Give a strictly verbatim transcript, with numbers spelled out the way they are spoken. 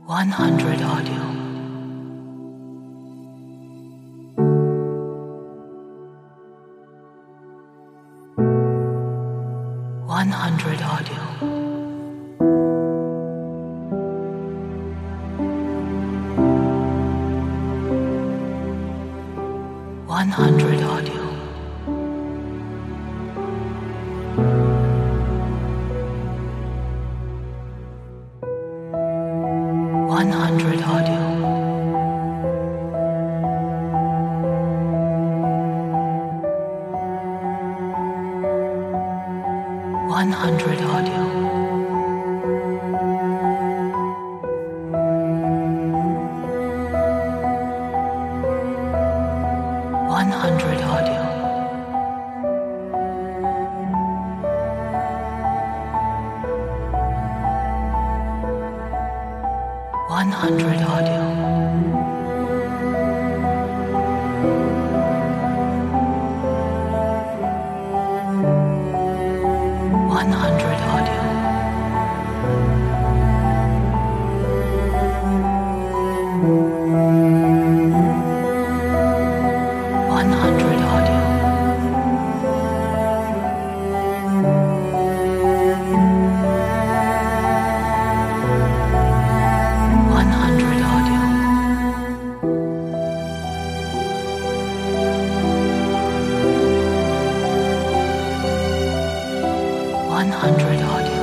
one hundred audio. one hundred audio. one hundred audio. one hundred audio. one hundred audio. one hundred audio. one hundred audio. one hundred audio. one hundred audio. one hundred audio. one hundred audio.